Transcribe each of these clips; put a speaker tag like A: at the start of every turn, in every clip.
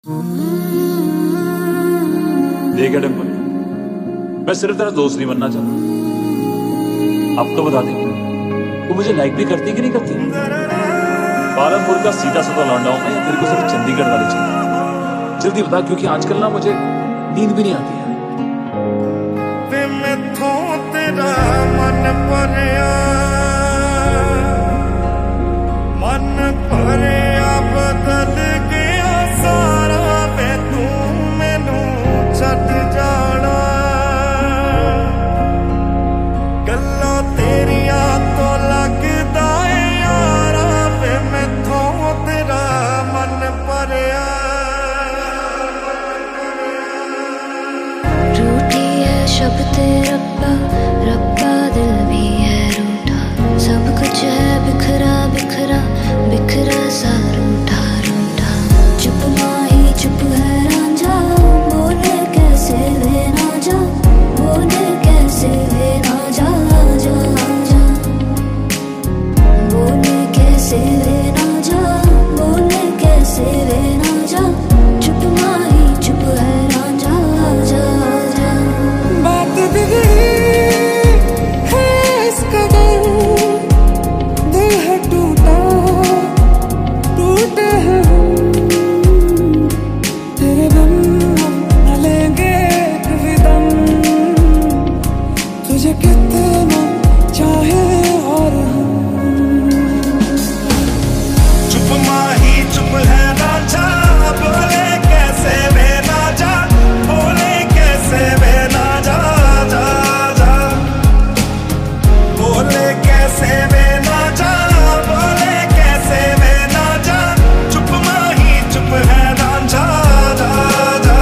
A: देख डिम्पल, मैं सिर्फ तेरा दोस्त नहीं बनना चाहता। अब तो बता दे, वो मुझे लाइक भी करती कि नहीं करती? पालमपुर का सीधा साधा लौंडा हूं मैं या तेरे को सिर्फ चंडीगढ़ वाले चाहिए? जल्दी बता, क्योंकि आजकल ना मुझे नींद भी नहीं आती है।
B: तेरा मन भरिया, मन भरिया बदल गया सारा वे तू मैनू छड्ड जाना। गल्लां तेरिया तो लगदा है यारा वे मैथों तेरा मन भरिया।
C: रूठी है शब्द रब्बा रब्बा, दिल भी है रूठा। सब कुछ है बिखरा बिखरा बिखरा सा रूठा रूठा। चुप माही चुप है रांझा, बोले कैसे वे ना जा, बोले कैसे वे ना जा जा जा। बोले कैसे वे ना जा, बोले कैसे वे ना जा। चुप माही चुप है रांझा जा जा।
B: बात बिगड़ी है इस कदर, दिल है टूटा टूटे हैं हम। तेरे बिन हम न लेंगे कभी दम, तुझे कितना चाहे और हम। चुप माही चुप है रांझा, बोले कैसे वे ना जा, बोले कैसे वे ना जा जा जा। बोले कैसे वे ना जा, बोले कैसे वे ना जा। चुप माही चुप है रांझा जा जा।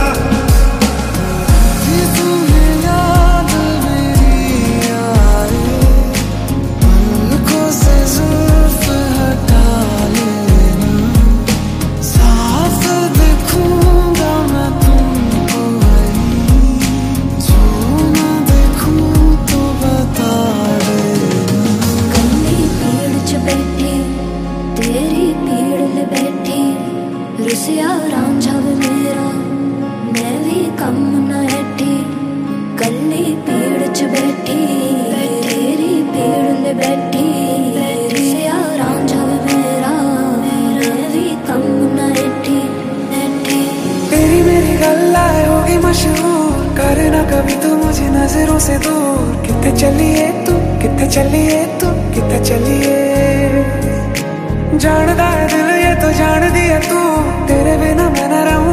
B: तुम्हें याद मेरी आए, पलकों से जुल्फ हटा लेना। साफ देखूंगा मैं तुमको वही, जो ना देखूं तो बता देना।
C: कन्नी पीड़ च बैठी तेरी पीड़ ले बैठी, रुसिया रांझा वे मेरा मैं भी कम न हैठी। कन्नी पीड़ च बैठी तेरी पीड़ ले बैठी, रुसिया रांझा वे मेरा मैं भी कम न हैठी हैठी।
B: तेरी मेरी गल्लाए होगी मशहूर, करना कभी तू मुझे नजरों से दूर। कितने चलिए तू कितने चलिए तू कितने चलिए। जानदा है दिल ये तो जान दिया तू, तेरे बिना मैं न रहूं